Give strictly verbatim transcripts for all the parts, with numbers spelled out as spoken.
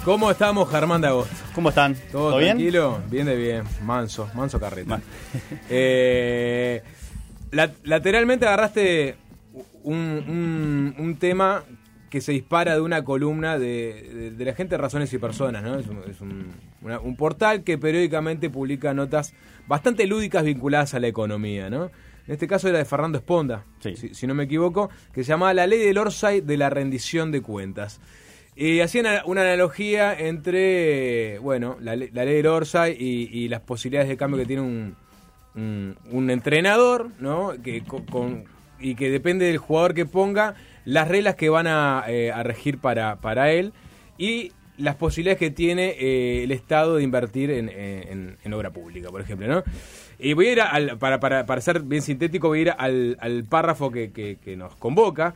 ¿Cómo estamos, Germán de Agosto? ¿Cómo están? ¿Todo, ¿Todo tranquilo? Bien? Bien de bien. Manso, manso carreta. eh, la, lateralmente agarraste un, un, un tema que se dispara de una columna de, de, de la gente de Razones y Personas, ¿no? Es un, es un, una, un portal que periódicamente publica notas bastante lúdicas vinculadas a la economía, ¿no? En este caso era de Fernando Esponda, sí. si, si no me equivoco, que se llamaba La Ley del Orsay de la rendición de cuentas. Y hacían una analogía entre, bueno, la, la ley del Orsay y, y las posibilidades de cambio que tiene un, un, un entrenador, ¿no? Que, con, y que depende del jugador que ponga, las reglas que van a, eh, a regir para, para él y las posibilidades que tiene eh, el Estado de invertir en, en, en obra pública, por ejemplo, ¿no? Y voy a ir, al, para, para, para ser bien sintético, voy a ir al, al párrafo que, que, que nos convoca,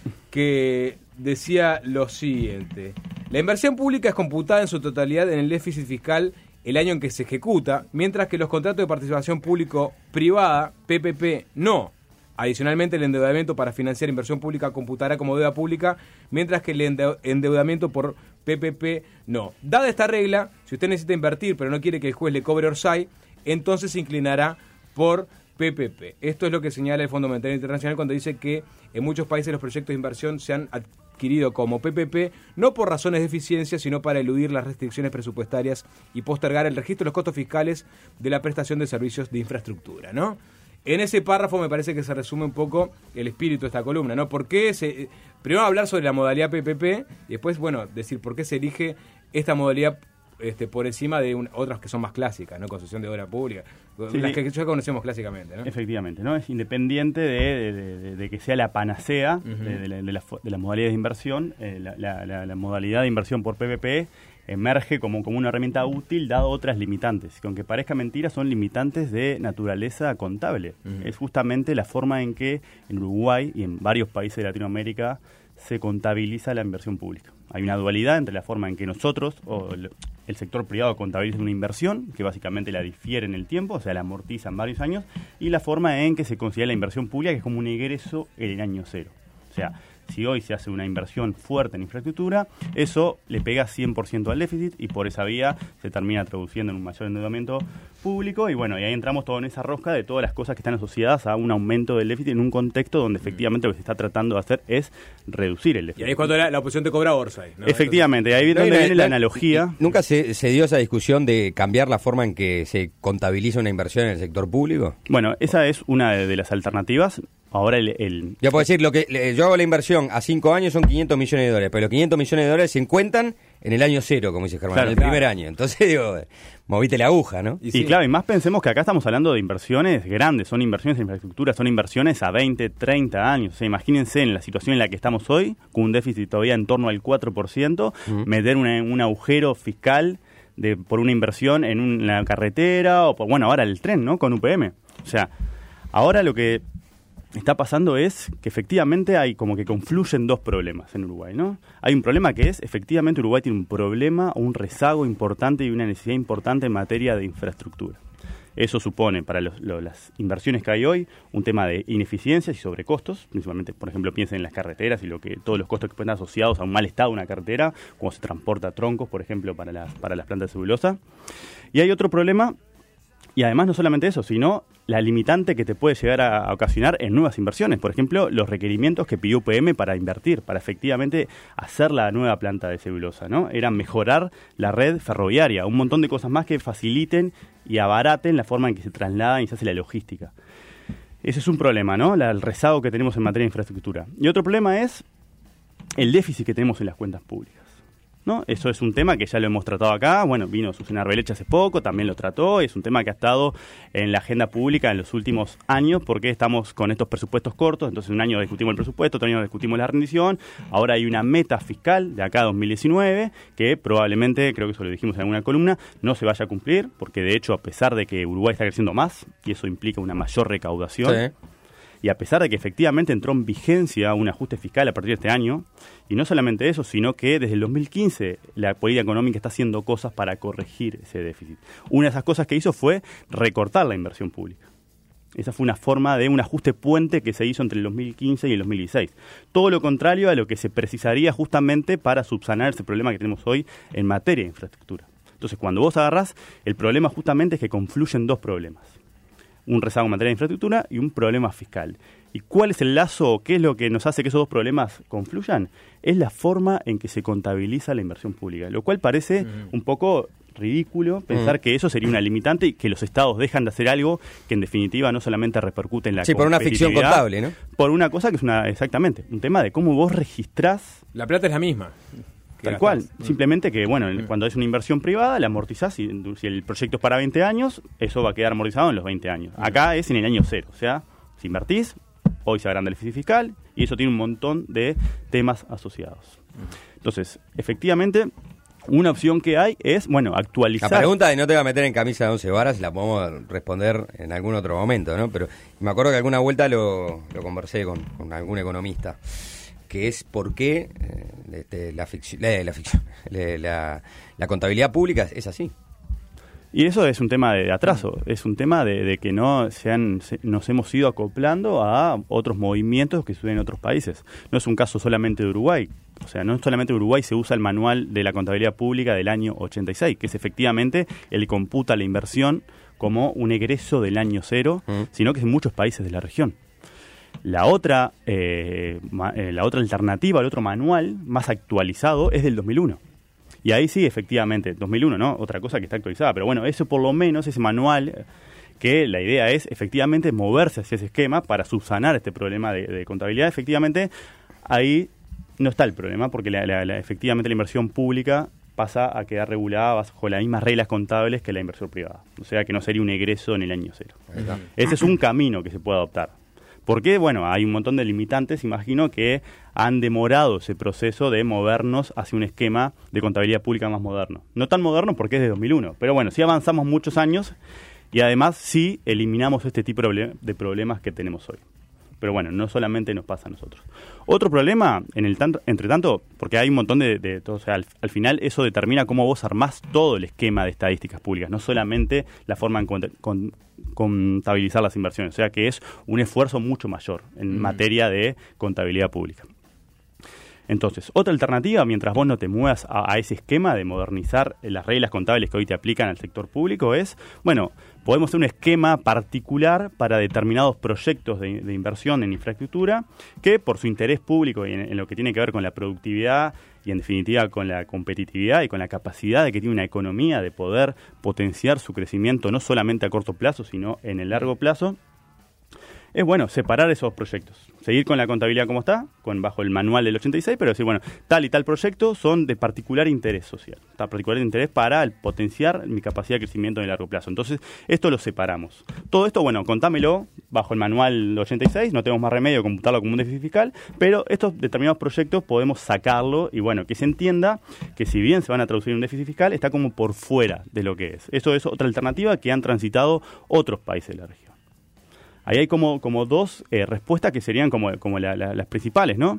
que decía lo siguiente: la inversión pública es computada en su totalidad en el déficit fiscal el año en que se ejecuta, mientras que los contratos de participación público-privada, P P P, no. Adicionalmente, el endeudamiento para financiar inversión pública computará como deuda pública, mientras que el endeudamiento por P P P no. Dada esta regla, si usted necesita invertir pero no quiere que el juez le cobre Orsay, entonces se inclinará por P P P. Esto es lo que señala el Fondo Monetario Internacional cuando dice que en muchos países los proyectos de inversión se han adquirido como P P P no por razones de eficiencia, sino para eludir las restricciones presupuestarias y postergar el registro de los costos fiscales de la prestación de servicios de infraestructura, ¿no? En ese párrafo me parece que se resume un poco el espíritu de esta columna, ¿no? ¿Por qué se, primero hablar sobre la modalidad P P P y después, bueno, decir por qué se elige esta modalidad este, por encima de un, otras que son más clásicas, ¿no? Concesión de obra pública, sí, las que ya conocemos clásicamente, ¿no? Efectivamente, ¿no? Es independiente de, de, de, de que sea la panacea uh-huh. de, de, la, de, la, de las modalidades de inversión, eh, la, la, la, la modalidad de inversión por P P P emerge como, como una herramienta útil dado otras limitantes, que aunque parezca mentira son limitantes de naturaleza contable. Uh-huh. Es justamente la forma en que en Uruguay y en varios países de Latinoamérica se contabiliza la inversión pública. Hay una dualidad entre la forma en que nosotros o el, el sector privado contabiliza una inversión, que básicamente la difiere en el tiempo, o sea, la amortiza en varios años, y la forma en que se considera la inversión pública, que es como un ingreso en el año cero. O sea, si hoy se hace una inversión fuerte en infraestructura, eso le pega cien por ciento al déficit y por esa vía se termina traduciendo en un mayor endeudamiento público y bueno, y ahí entramos todo en esa rosca de todas las cosas que están asociadas a un aumento del déficit en un contexto donde efectivamente lo que se está tratando de hacer es reducir el déficit. Y ahí es cuando la, la oposición te cobra Orsay, ¿no? Efectivamente, ahí es donde no, viene la, la analogía. ¿Nunca se, se dio esa discusión de cambiar la forma en que se contabiliza una inversión en el sector público? Bueno, esa es una de, de las alternativas. Ahora el, el... Yo puedo decir, lo que le, yo hago la inversión a cinco años son quinientos millones de dólares, pero los quinientos millones de dólares se encuentran en el año cero, como dice Germán, claro, en el claro. primer año. Entonces, digo, moviste la aguja, ¿no? Y, sí. y claro, y más pensemos que acá estamos hablando de inversiones grandes, son inversiones en infraestructura, son inversiones a veinte, treinta años. O sea, imagínense en la situación en la que estamos hoy, con un déficit todavía en torno al cuatro por ciento, uh-huh. meter una, un agujero fiscal de por una inversión en una carretera, o por, bueno, ahora el tren, ¿no? Con U P M. O sea, ahora lo que está pasando es que efectivamente hay como que confluyen dos problemas en Uruguay, ¿no? Hay un problema que es, efectivamente Uruguay tiene un problema, un rezago importante y una necesidad importante en materia de infraestructura. Eso supone para los, lo, las inversiones que hay hoy un tema de ineficiencias y sobrecostos, principalmente, por ejemplo, piensen en las carreteras y lo que todos los costos que pueden estar asociados a un mal estado de una carretera, como se transporta troncos, por ejemplo, para las, para las plantas de celulosa. Y hay otro problema, y además no solamente eso, sino la limitante que te puede llegar a, a ocasionar en nuevas inversiones. Por ejemplo, los requerimientos que pidió U P M para invertir, para efectivamente hacer la nueva planta de celulosa, ¿no? Era mejorar la red ferroviaria, un montón de cosas más que faciliten y abaraten la forma en que se trasladan y se hace la logística. Ese es un problema, ¿no? La, el rezago que tenemos en materia de infraestructura. Y otro problema es el déficit que tenemos en las cuentas públicas, ¿no? Eso es un tema que ya lo hemos tratado acá. Bueno, vino Susana Arbeleche hace poco, también lo trató. Es un tema que ha estado en la agenda pública en los últimos años porque estamos con estos presupuestos cortos. Entonces, un año discutimos el presupuesto, otro año discutimos la rendición. Ahora hay una meta fiscal de acá a dos mil diecinueve que probablemente, creo que eso lo dijimos en alguna columna, no se vaya a cumplir porque, de hecho, a pesar de que Uruguay está creciendo más y eso implica una mayor recaudación, sí. Y a pesar de que efectivamente entró en vigencia un ajuste fiscal a partir de este año, y no solamente eso, sino que desde el dos mil quince la política económica está haciendo cosas para corregir ese déficit. Una de esas cosas que hizo fue recortar la inversión pública. Esa fue una forma de un ajuste puente que se hizo entre el dos mil quince y el dos mil dieciséis. Todo lo contrario a lo que se precisaría justamente para subsanar ese problema que tenemos hoy en materia de infraestructura. Entonces, cuando vos agarrás, el problema justamente es que confluyen dos problemas. Un rezago en materia de infraestructura y un problema fiscal. ¿Y cuál es el lazo? ¿Qué es lo que nos hace que esos dos problemas confluyan? Es la forma en que se contabiliza la inversión pública, lo cual parece uh-huh. un poco ridículo pensar uh-huh. que eso sería una limitante y que los estados dejan de hacer algo que en definitiva no solamente repercute en la sí, por una ficción contable, ¿no? Por una cosa que es una exactamente un tema de cómo vos registrás. La plata es la misma. Tal cual, uh-huh. simplemente que, bueno, uh-huh. cuando es una inversión privada, la amortizás, y si el proyecto es para veinte años, eso va a quedar amortizado en los veinte años. Uh-huh. Acá es en el año cero, o sea, si invertís, hoy se agranda el déficit fiscal, y eso tiene un montón de temas asociados. Uh-huh. Entonces, efectivamente, una opción que hay es, bueno, actualizar. La pregunta de no te va a meter en camisa de once varas la podemos responder en algún otro momento, ¿no? Pero me acuerdo que alguna vuelta lo, lo conversé con, con algún economista, que es por qué eh, este, la, ficción, eh, la, ficción eh, la, la contabilidad pública es así. Y eso es un tema de atraso, es un tema de, de que no se han, se, nos hemos ido acoplando a otros movimientos que suceden en otros países. No es un caso solamente de Uruguay, o sea, no solamente en Uruguay se usa el manual de la contabilidad pública del año ochenta y seis, que es efectivamente el que computa la inversión como un egreso del año cero, mm. sino que es en muchos países de la región. La otra, eh, ma, eh, la otra alternativa, el otro manual más actualizado es del dos mil uno. Y ahí sí, efectivamente, dos mil uno, ¿no? Otra cosa que está actualizada. Pero bueno, eso por lo menos, ese manual, que la idea es efectivamente moverse hacia ese esquema para subsanar este problema de, de contabilidad. Efectivamente, ahí no está el problema, porque la, la, la, efectivamente la inversión pública pasa a quedar regulada bajo las mismas reglas contables que la inversión privada. O sea, que no sería un egreso en el año cero. Ese es un camino que se puede adoptar. ¿Por qué? Bueno, hay un montón de limitantes, imagino, que han demorado ese proceso de movernos hacia un esquema de contabilidad pública más moderno. No tan moderno porque es de dos mil uno, pero bueno, sí avanzamos muchos años y además sí eliminamos este tipo de problemas que tenemos hoy. Pero bueno, no solamente nos pasa a nosotros. Otro problema, en el tanto, entre tanto, porque hay un montón de... de todo, o sea, al, al final eso determina cómo vos armás todo el esquema de estadísticas públicas, no solamente la forma en con, con, contabilizar las inversiones. O sea que es un esfuerzo mucho mayor en mm. materia de contabilidad pública. Entonces, otra alternativa, mientras vos no te muevas a, a ese esquema de modernizar las reglas contables que hoy te aplican al sector público, es, bueno, podemos hacer un esquema particular para determinados proyectos de, de inversión en infraestructura que por su interés público y en, en lo que tiene que ver con la productividad y en definitiva con la competitividad y con la capacidad de que tiene una economía de poder potenciar su crecimiento no solamente a corto plazo, sino en el largo plazo, es bueno separar esos proyectos, seguir con la contabilidad como está, con bajo el manual del ochenta y seis, pero decir, bueno, tal y tal proyecto son de particular interés social, tal particular interés para el potenciar mi capacidad de crecimiento en el largo plazo. Entonces, esto lo separamos. Todo esto, bueno, contámelo bajo el manual ochenta y seis, no tenemos más remedio que computarlo como un déficit fiscal, pero estos determinados proyectos podemos sacarlo y, bueno, que se entienda que si bien se van a traducir en un déficit fiscal, está como por fuera de lo que es. Eso es otra alternativa que han transitado otros países de la región. Ahí hay como, como dos eh, respuestas que serían como, como la, la, las principales, ¿no?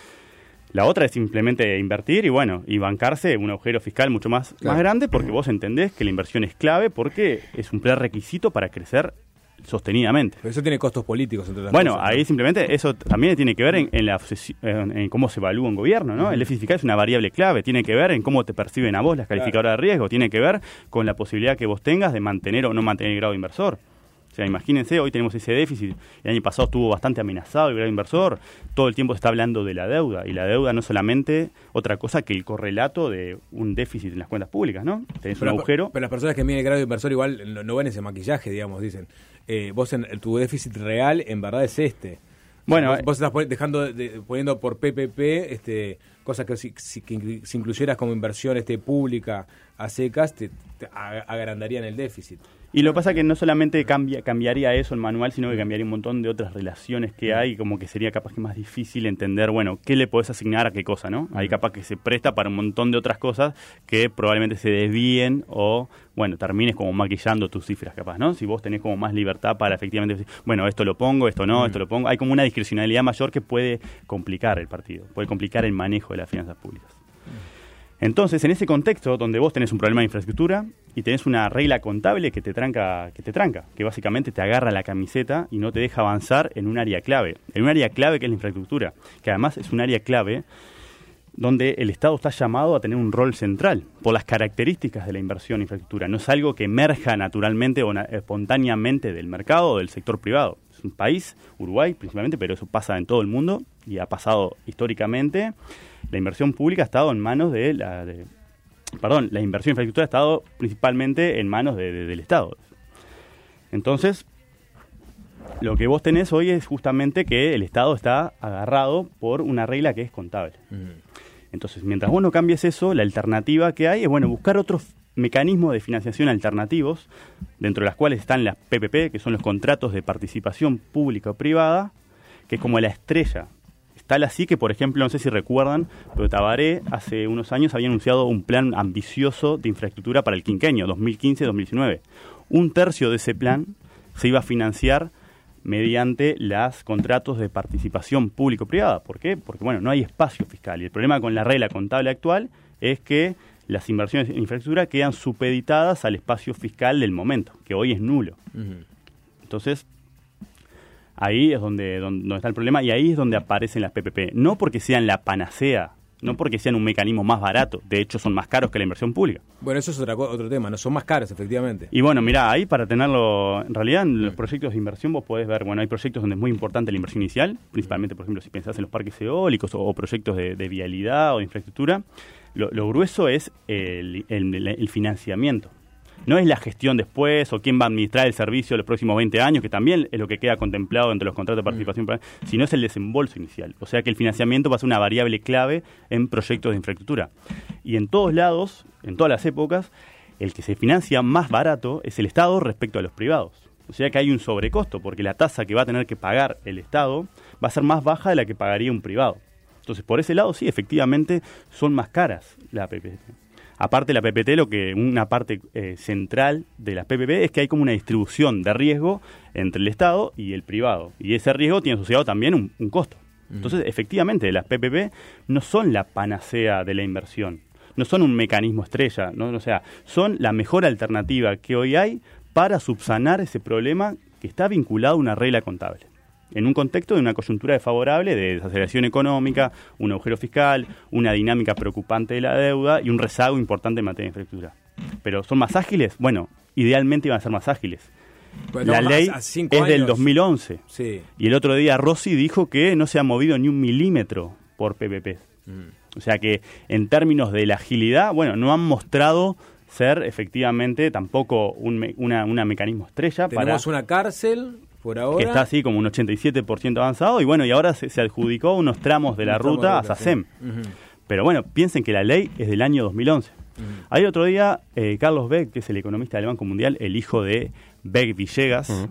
La otra es simplemente invertir y, bueno, y bancarse un agujero fiscal mucho más, claro. más grande porque vos entendés que la inversión es clave porque es un prerequisito para crecer sostenidamente. Pero eso tiene costos políticos, entre las Bueno, cosas, ahí ¿no? Simplemente eso también tiene que ver en, en, la, en, en cómo se evalúa un gobierno, ¿no? Uh-huh. El déficit fiscal es una variable clave, tiene que ver en cómo te perciben a vos las calificadoras claro. de riesgo, tiene que ver con la posibilidad que vos tengas de mantener o no mantener el grado de inversor. O sea, imagínense, hoy tenemos ese déficit, el año pasado estuvo bastante amenazado el grado inversor, todo el tiempo se está hablando de la deuda, y la deuda no es solamente otra cosa que el correlato de un déficit en las cuentas públicas, ¿no? Tenés pero un agujero. Pero las personas que miden el grado de inversor igual no, no ven ese maquillaje, digamos, dicen, eh, vos en, tu déficit real en verdad es este. Bueno, vos, vos estás dejando de, poniendo por P P P este, cosas que si, si, que si incluyeras como inversión este, pública a secas, te, te agrandarían el déficit. Y lo que pasa es que no solamente cambia, cambiaría eso el manual, sino que cambiaría un montón de otras relaciones que hay, como que sería capaz que más difícil entender, bueno, qué le podés asignar a qué cosa, ¿no? Ahí capaz que se presta para un montón de otras cosas que probablemente se desvíen o, bueno, termines como maquillando tus cifras capaz, ¿no? Si vos tenés como más libertad para efectivamente decir, bueno, esto lo pongo, esto no, esto lo pongo. Hay como una discrecionalidad mayor que puede complicar el partido, puede complicar el manejo de las finanzas públicas. Entonces, en ese contexto donde vos tenés un problema de infraestructura y tenés una regla contable que te tranca, que te tranca, que básicamente te agarra la camiseta y no te deja avanzar en un área clave, en un área clave que es la infraestructura, que además es un área clave donde el Estado está llamado a tener un rol central por las características de la inversión en infraestructura. No es algo que emerja naturalmente o na- espontáneamente del mercado o del sector privado. Es un país, Uruguay principalmente, pero eso pasa en todo el mundo y ha pasado históricamente. La inversión pública ha estado en manos de la... De, perdón, la inversión en infraestructura ha estado principalmente en manos de, de, del Estado. Entonces, lo que vos tenés hoy es justamente que el Estado está agarrado por una regla que es contable. Uh-huh. Entonces, mientras vos no cambies eso, la alternativa que hay es, bueno, buscar otros mecanismos de financiación alternativos, dentro de las cuales están las P P P, que son los contratos de participación pública o privada, que es como la estrella. Tal así que, por ejemplo, no sé si recuerdan, pero Tabaré hace unos años había anunciado un plan ambicioso de infraestructura para el quinquenio, dos mil quince a dos mil diecinueve. Un tercio de ese plan se iba a financiar mediante los contratos de participación público-privada. ¿Por qué? Porque, bueno, no hay espacio fiscal. Y el problema con la regla contable actual es que las inversiones en infraestructura quedan supeditadas al espacio fiscal del momento, que hoy es nulo. Uh-huh. Entonces, ahí es donde, donde, donde está el problema y ahí es donde aparecen las P P P. No porque sean la panacea, no porque sean un mecanismo más barato, de hecho son más caros que la inversión pública. Bueno, eso es otra, otro tema, no son más caros, efectivamente. Y bueno, mirá, ahí para tenerlo, en realidad en los proyectos de inversión vos podés ver, bueno, hay proyectos donde es muy importante la inversión inicial, principalmente, por ejemplo, si pensás en los parques eólicos o, o proyectos de, de vialidad o de infraestructura, lo, lo grueso es el, el, el financiamiento. No es la gestión después o quién va a administrar el servicio los próximos veinte años, que también es lo que queda contemplado entre los contratos de participación, mm. sino es el desembolso inicial. O sea que el financiamiento va a ser una variable clave en proyectos de infraestructura. Y en todos lados, en todas las épocas, el que se financia más barato es el Estado respecto a los privados. O sea que hay un sobrecosto, porque la tasa que va a tener que pagar el Estado va a ser más baja de la que pagaría un privado. Entonces, por ese lado, sí, efectivamente, son más caras las P P P. Aparte la P P T, lo que una parte eh, central de las P P P es que hay como una distribución de riesgo entre el Estado y el privado. Y ese riesgo tiene asociado también un, un costo. Entonces, uh-huh. efectivamente, las P P P no son la panacea de la inversión. No son un mecanismo estrella. ¿no? O sea, son la mejor alternativa que hoy hay para subsanar ese problema que está vinculado a una regla contable. En un contexto de una coyuntura desfavorable de desaceleración económica, un agujero fiscal, una dinámica preocupante de la deuda y un rezago importante en materia de infraestructura. ¿Pero son más ágiles? Bueno, idealmente iban a ser más ágiles. Pues la ley es años. del dos mil once. Sí. Y el otro día Rossi dijo que no se ha movido ni un milímetro por P P P. Mm. O sea que en términos de la agilidad, bueno, no han mostrado ser efectivamente tampoco un me, una, una mecanismo estrella. Tenemos para... una cárcel... Por ahora, que está así como un ochenta y siete por ciento avanzado y bueno, y ahora se, se adjudicó unos tramos de la ruta a SACEM. Sí. Uh-huh. Pero bueno, piensen que la ley es del año dos mil once. Uh-huh. Ahí otro día, eh, Carlos Beck, que es el economista del Banco Mundial, el hijo de Beck Villegas, uh-huh.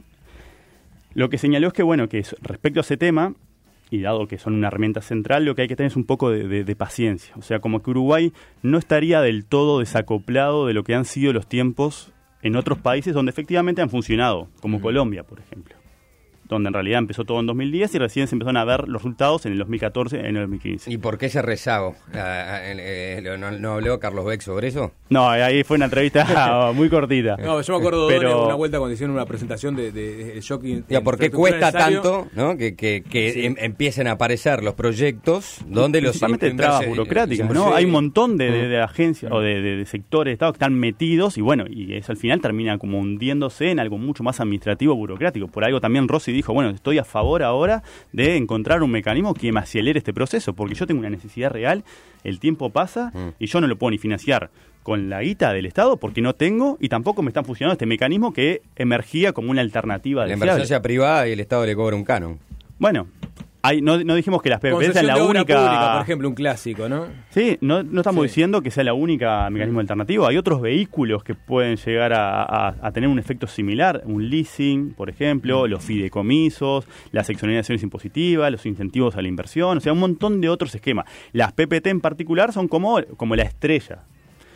lo que señaló es que bueno, que respecto a ese tema, y dado que son una herramienta central, lo que hay que tener es un poco de, de, de paciencia. O sea, como que Uruguay no estaría del todo desacoplado de lo que han sido los tiempos en otros países donde efectivamente han funcionado, como uh-huh. Colombia, por ejemplo. Donde en realidad empezó todo en dos mil diez y recién se empezaron a ver los resultados en el dos mil catorce, en el dos mil quince. ¿Y por qué ese rezago? Eh, eh, ¿no, ¿No habló Carlos Beck sobre eso? No, ahí fue una entrevista muy cortita. No, yo me acuerdo de Pero... una vuelta cuando hicieron una presentación de, de, de shocking. Ya, ¿por qué cuesta tanto, ¿no? que, que, que sí. em, empiecen a aparecer los proyectos donde los... Principalmente de trabas burocráticas, ¿no? Sí. Hay un montón de, de, de agencias uh-huh. o de, de, de sectores de Estado que están metidos y bueno, y eso al final termina como hundiéndose en algo mucho más administrativo burocrático. Por algo también Rossi dijo, bueno, estoy a favor ahora de encontrar un mecanismo que me acelere este proceso, porque yo tengo una necesidad real, el tiempo pasa mm. y yo no lo puedo ni financiar con la guita del Estado porque no tengo y tampoco me están funcionando este mecanismo que emergía como una alternativa. La inversión sea privada y el Estado le cobra un canon. Bueno, hay, no, no dijimos que las P P P sean la única... pública, por ejemplo, un clásico, ¿no? Sí, no, no estamos sí. diciendo que sea la única mecanismo alternativo. Hay otros vehículos que pueden llegar a, a, a tener un efecto similar. Un leasing, por ejemplo, los fideicomisos, las exoneraciones impositivas, los incentivos a la inversión. O sea, un montón de otros esquemas. Las P P T en particular son como, como la estrella.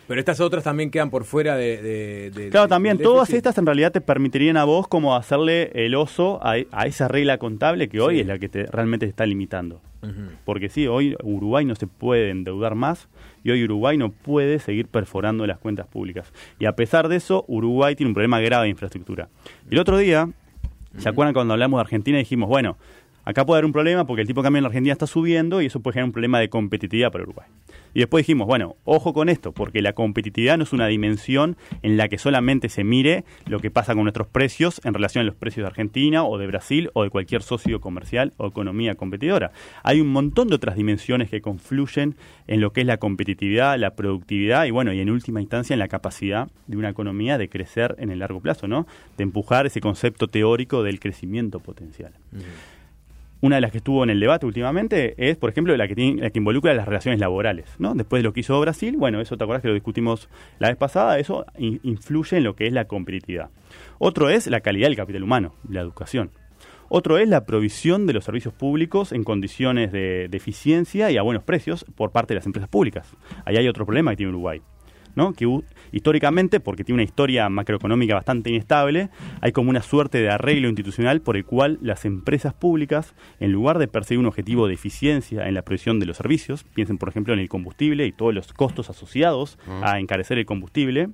Pero estas otras también quedan por fuera de... de, de claro, de, también de todas déficit. estas en realidad te permitirían a vos como hacerle el oso a, a esa regla contable que hoy Sí. es la que te, realmente te está limitando. Uh-huh. Porque sí, hoy Uruguay no se puede endeudar más y hoy Uruguay no puede seguir perforando las cuentas públicas. Y a pesar de eso, Uruguay tiene un problema grave de infraestructura. Y el otro día, ¿se acuerdan cuando hablamos de Argentina y dijimos, bueno, acá puede haber un problema porque el tipo de cambio en la Argentina está subiendo y eso puede generar un problema de competitividad para Uruguay? Y después dijimos, bueno, ojo con esto, porque la competitividad no es una dimensión en la que solamente se mire lo que pasa con nuestros precios en relación a los precios de Argentina o de Brasil o de cualquier socio comercial o economía competidora. Hay un montón de otras dimensiones que confluyen en lo que es la competitividad, la productividad y, bueno, y en última instancia en la capacidad de una economía de crecer en el largo plazo, ¿no? De empujar ese concepto teórico del crecimiento potencial. Uh-huh. Una de las que estuvo en el debate últimamente es, por ejemplo, la que, tiene, la que involucra las relaciones laborales, ¿no? Después de lo que hizo Brasil, bueno, eso te acuerdas que lo discutimos la vez pasada, eso in, influye en lo que es la competitividad. Otro es la calidad del capital humano, la educación. Otro es la provisión de los servicios públicos en condiciones de, de eficiencia y a buenos precios por parte de las empresas públicas. Ahí hay otro problema que tiene Uruguay, ¿no? Que uh, históricamente, porque tiene una historia macroeconómica bastante inestable, hay como una suerte de arreglo institucional por el cual las empresas públicas, en lugar de perseguir un objetivo de eficiencia en la provisión de los servicios, piensen por ejemplo en el combustible y todos los costos asociados uh-huh. a encarecer el combustible,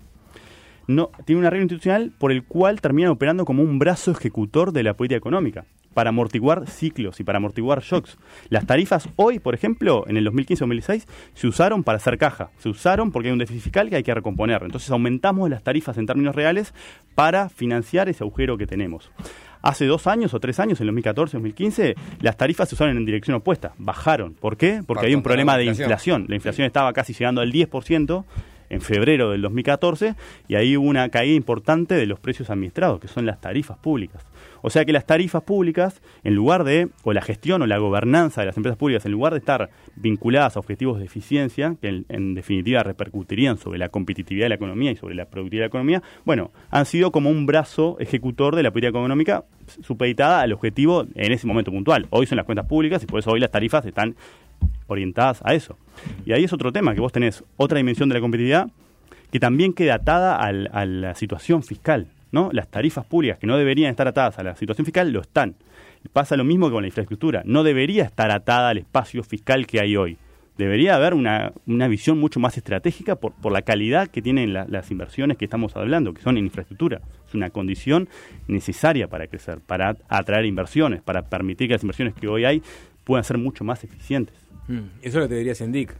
no, tiene un arreglo institucional por el cual terminan operando como un brazo ejecutor de la política económica, para amortiguar ciclos y para amortiguar shocks. Las tarifas hoy, por ejemplo, en el dos mil quince dos mil dieciséis, se usaron para hacer caja. Se usaron porque hay un déficit fiscal que hay que recomponer. Entonces aumentamos las tarifas en términos reales para financiar ese agujero que tenemos. Hace dos años o tres años, en dos mil catorce dos mil quince, las tarifas se usaron en dirección opuesta. Bajaron. ¿Por qué? Porque Para había un problema de inflación. inflación. La inflación estaba casi llegando al diez por ciento en febrero del dos mil catorce y ahí hubo una caída importante de los precios administrados, que son las tarifas públicas. O sea que las tarifas públicas, en lugar de, o la gestión o la gobernanza de las empresas públicas, en lugar de estar vinculadas a objetivos de eficiencia, que en, en definitiva repercutirían sobre la competitividad de la economía y sobre la productividad de la economía, bueno, han sido como un brazo ejecutor de la política económica supeditada al objetivo en ese momento puntual. Hoy son las cuentas públicas y por eso hoy las tarifas están orientadas a eso. Y ahí es otro tema, que vos tenés otra dimensión de la competitividad que también queda atada al, a la situación fiscal, ¿no? Las tarifas públicas que no deberían estar atadas a la situación fiscal lo están. Pasa lo mismo que con la infraestructura. No debería estar atada al espacio fiscal que hay hoy. Debería haber una, una visión mucho más estratégica por, por la calidad que tienen la, las inversiones que estamos hablando, que son en infraestructura. Es una condición necesaria para crecer, para atraer inversiones, para permitir que las inversiones que hoy hay puedan ser mucho más eficientes. Mm, eso es lo que te diría Sendik.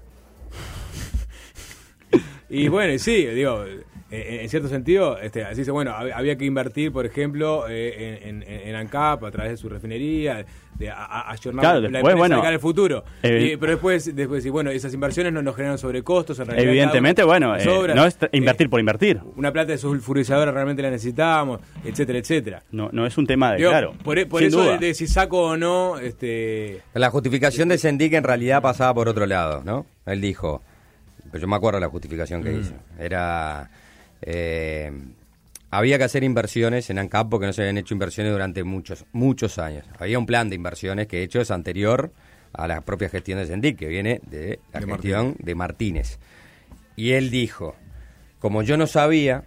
Y bueno, sí, digo, en, en cierto sentido, este, así dice, bueno, había que invertir, por ejemplo, eh, en, en, en ANCAP a través de su refinería, de ayornar claro, la después, empresa bueno, de cara al futuro. Eh, y, pero después, después, y bueno, esas inversiones no nos generan sobrecostos. En realidad, evidentemente, bueno, eh, sobra, no es invertir eh, por invertir. Una planta de sulfurizadora realmente la necesitamos, etcétera, etcétera. No, no es un tema de, Digo, claro. Por, por eso de, de si saco o no, este... La justificación de Sendik en realidad pasaba por otro lado, ¿no? Él dijo, pero yo me acuerdo la justificación que mm. hizo, era... Eh, había que hacer inversiones en ANCAP porque no se habían hecho inversiones durante muchos muchos años. Había un plan de inversiones que de hecho es anterior a la propia gestión de Sendik, que viene de la de gestión Martínez. de Martínez. Y él dijo, como yo no sabía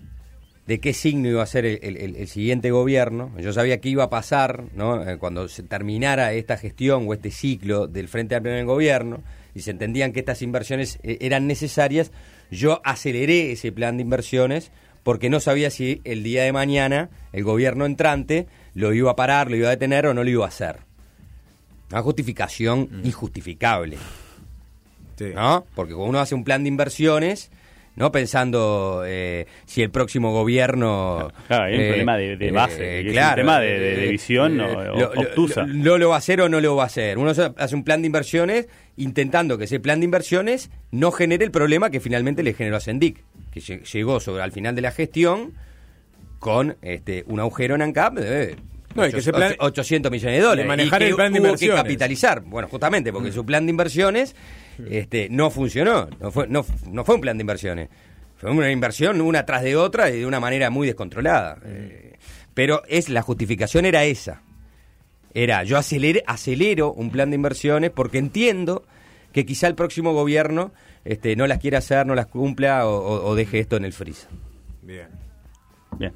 de qué signo iba a ser el, el, el siguiente gobierno, yo sabía qué iba a pasar, ¿no? Eh, cuando se terminara esta gestión o este ciclo del Frente Amplio en el gobierno, y se entendían que estas inversiones eh, eran necesarias, yo aceleré ese plan de inversiones porque no sabía si el día de mañana el gobierno entrante lo iba a parar, lo iba a detener o no lo iba a hacer. Una justificación mm. injustificable. Sí. ¿No? Porque cuando uno hace un plan de inversiones, no pensando eh, si el próximo gobierno... Claro, hay un eh, problema de, de base, eh, claro, es un tema de, de, de visión eh, o, lo, obtusa. Lo, lo, lo va a hacer o no lo va a hacer. Uno hace un plan de inversiones intentando que ese plan de inversiones no genere el problema que finalmente le generó a Sendik, que llegó sobre al final de la gestión con este un agujero en ANCAP de no, ocho, que ese plan, ochocientos millones de dólares. De manejar y que el plan de hubo inversiones. que capitalizar. Bueno, justamente porque mm. su plan de inversiones este, no funcionó. No fue, no, no fue un plan de inversiones. Fue una inversión una tras de otra y de una manera muy descontrolada. Mm. Eh, pero es la justificación era esa. Era, yo acelere, acelero un plan de inversiones porque entiendo que quizá el próximo gobierno este, no las quiere hacer, no las cumpla o, o, o deje esto en el freezer. Bien. Bien.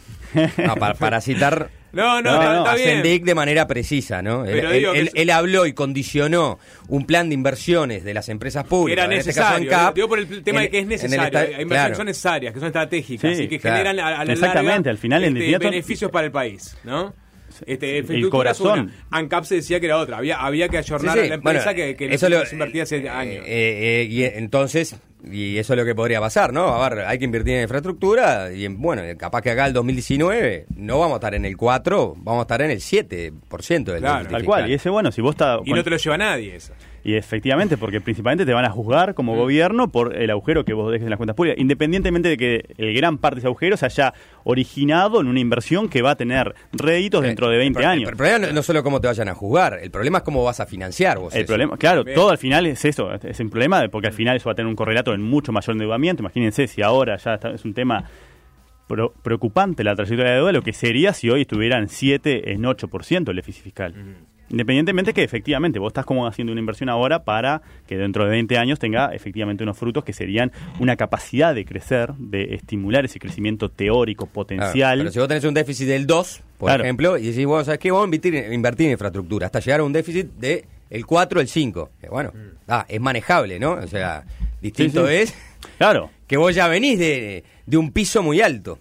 No, para, para citar No, no, no, está, no, está a bien. Sendik de manera precisa, ¿no? Pero él, digo él, que- él habló y condicionó un plan de inversiones de las empresas Que públicas. era en este caso necesario. en C A P, Digo por el tema en- de que es en el necesario. esta- Hay inversiones claro. que son necesarias, que son estratégicas Sí, y que claro. generan a, a la Exactamente, larga al final, en este, definitiva, beneficios para el país, ¿no? Este, el infraestructura es corazón. una. ANCAP se decía que era otra. Había, había que ayornar Sí, sí. a la empresa Bueno, que, que eso no lo- se invertía hace años. Eh, eh, y entonces, y eso es lo que podría pasar, ¿no? A ver, hay que invertir en infraestructura y, en, bueno, capaz que acá el dos mil diecinueve no vamos a estar en el cuatro, vamos a estar en el siete por ciento del Claro, déficit Tal fiscal. cual. Y ese, bueno, si vos estás... Y no te lo lleva nadie eso. Y efectivamente, porque principalmente te van a juzgar como Mm. gobierno por el agujero que vos dejes en las cuentas públicas, independientemente de que el gran parte de ese agujero se haya originado en una inversión que va a tener réditos dentro de veinte el, pro- años. El problema no, no solo cómo te vayan a juzgar, el problema es cómo vas a financiar vos El eso. problema, claro, Bien. todo al final es eso, es un problema, de- porque al final eso va a tener un correlato en mucho mayor endeudamiento. Imagínense si ahora ya está- es un tema pro- preocupante la trayectoria de deuda, lo que sería si hoy estuviera en siete, en ocho por ciento el déficit fiscal. Independientemente que efectivamente vos estás como haciendo una inversión ahora para que dentro de veinte años tenga efectivamente unos frutos que serían una capacidad de crecer, de estimular ese crecimiento teórico Ah, potencial. pero si vos tenés un déficit del dos, por Claro. ejemplo, y decís, bueno, ¿sabes qué? Vamos a invertir, invertir en infraestructura hasta llegar a un déficit de el cuatro, el cinco. Que bueno, ah, es manejable, ¿no? O sea, distinto Sí, sí. es Claro. que vos ya venís de, de un piso muy alto.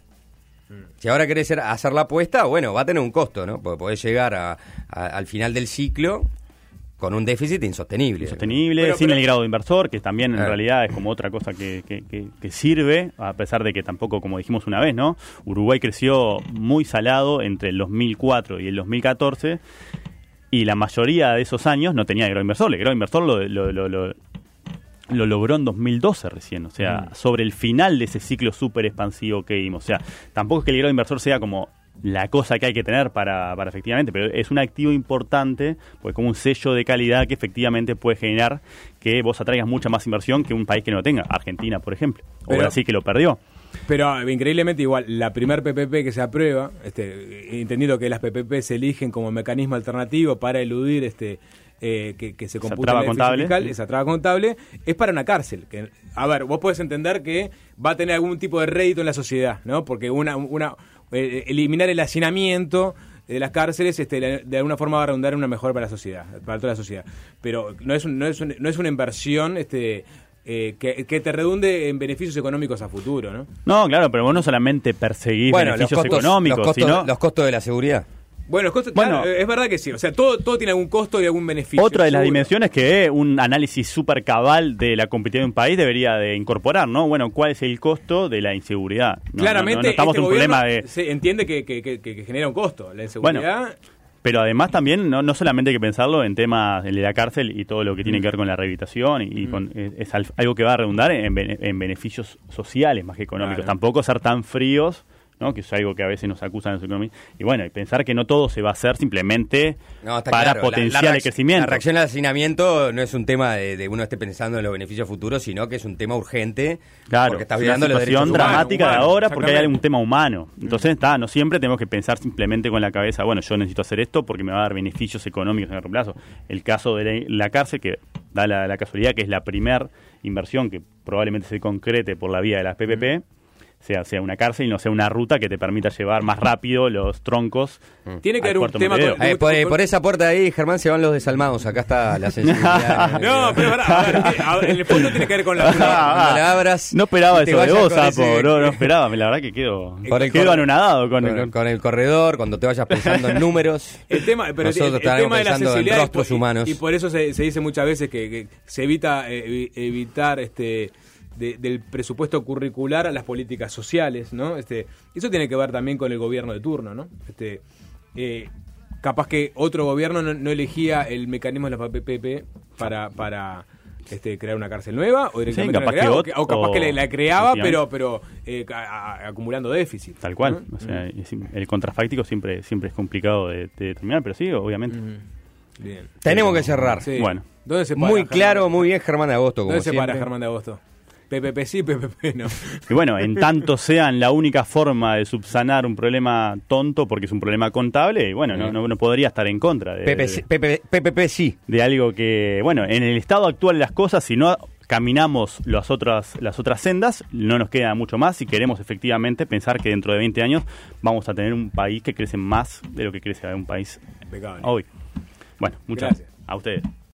Si ahora querés hacer- hacer la apuesta, bueno, va a tener un costo, ¿no? Porque podés llegar a- a- al final del ciclo con un déficit insostenible. Sostenible, Pero- sin pero- el grado de inversor, que también en Ah. realidad es como otra cosa que, que- que- que sirve, a pesar de que tampoco, como dijimos una vez, ¿no? Uruguay creció muy salado entre el dos mil cuatro y el dos mil catorce, y la mayoría de esos años no tenía grado inversor. El grado inversor lo, lo, lo, lo- lo logró en dos mil doce recién, o sea, sobre el final de ese ciclo súper expansivo que vimos. O sea, tampoco es que el grado inversor sea como la cosa que hay que tener para, para efectivamente, pero es un activo importante, pues como un sello de calidad que efectivamente puede generar que vos atraigas mucha más inversión que un país que no lo tenga, Argentina, por ejemplo, o Pero- Brasil, que lo perdió. Pero eh, increíblemente igual, la primer P P P que se aprueba, este, entendiendo que las P P P se eligen como mecanismo alternativo para eludir este eh, que, que se Esa compute traba el déficit contable. fiscal, esa traba contable, es para una cárcel. Que, a ver, vos podés entender que va a tener algún tipo de rédito en la sociedad, ¿no? Porque una, una eh, eliminar el hacinamiento de las cárceles este, de, de alguna forma va a redundar en una mejora para la sociedad, para toda la sociedad. Pero no es, un- no es, un- no es una inversión este eh, que, que te redunde en beneficios económicos a futuro, ¿no? No, claro, pero vos no solamente perseguís Bueno, los beneficios costos, económicos, los, costos, sino... los costos de la seguridad. Bueno, los costos, Bueno. claro, es verdad que sí. O sea, todo, todo tiene algún costo y algún beneficio. Otra de las seguro. dimensiones que un análisis súper cabal de la competitividad de un país debería de incorporar, ¿no? Bueno, ¿cuál es el costo de la inseguridad? No, Claramente, no, no estamos este en un gobierno problema de... se entiende que, que, que, que genera un costo. La inseguridad... Pero además también no, no solamente hay que pensarlo en temas de la cárcel y todo lo que tiene que ver con la rehabilitación y, y con es, es al- algo que va a redundar en, bene- en beneficios sociales más que económicos. Claro. Tampoco ser tan fríos, ¿no? Que es algo que a veces nos acusan en su economía. Y bueno, y pensar que no todo se va a hacer simplemente No, está para claro. potenciar La- la el reacc- crecimiento. La reacción al hacinamiento no es un tema de, de uno esté pensando en los beneficios futuros, sino que es un tema urgente. Claro, porque estás es una violando los derechos situación humanos. dramática de humanos, ahora porque hay exactamente. algún tema humano. Entonces, está, no siempre tenemos que pensar simplemente con la cabeza, bueno, yo necesito hacer esto porque me va a dar beneficios económicos en el largo plazo. El caso de la, la cárcel, que da la, la casualidad que es la primer inversión que probablemente se concrete por la vía de las P P P, sea, sea una cárcel y no sea una ruta que te permita llevar más rápido los troncos. Tiene que al haber un puerto tema Montevideo. con- Eh, por, por esa puerta ahí, Germán, se van los desalmados. Acá está la sensibilidad. No, pero es verdad, a ver, que- a ver, en el fondo tiene que ver con la... Cuando la abras, No esperaba y te eso de vayas vos, con Sapo. ese- No, no esperaba. La verdad que quedo, Por el quedo corre- anonadado con, con, con- con el corredor, cuando te vayas pensando en números. El tema, pero Nosotros el, el estábamos tema de la pensando en sensibilidad y rostros por- y- humanos. Y, por eso se, se dice muchas veces que, que se evita eh, evi- evitar este de- del presupuesto curricular a las políticas sociales, ¿no? Este, eso tiene que ver también con el gobierno de turno, ¿no? Este, eh, capaz que otro gobierno no, no elegía el mecanismo de la P P P para para este, crear una cárcel nueva o directamente Sí, no la capaz creaba, que o, que- o capaz otro- que la, la creaba efectivamente. pero pero eh, a- a- acumulando déficit. Tal cual. ¿no? O sea, es- el contrafáctico siempre siempre es complicado de, de determinar, pero sí, obviamente. Ujú. Bien. Tenemos que cerrar. Sí. Bueno. ¿Dónde se para, Muy Germán? claro, muy bien, Germán de Agosto, como ¿Dónde se para siempre. Germán de Agosto? P P P sí, P P P no. Y bueno, en tanto sean la única forma de subsanar un problema tonto, porque es un problema contable, y bueno, no, no, no podría estar en contra de, P P C, P P P P P sí. de algo que, bueno, en el estado actual de las cosas, si no caminamos las otras, las otras sendas, no nos queda mucho más si queremos efectivamente pensar que dentro de veinte años vamos a tener un país que crece más de lo que crece un país Impecable. hoy. Bueno, muchas gracias a ustedes.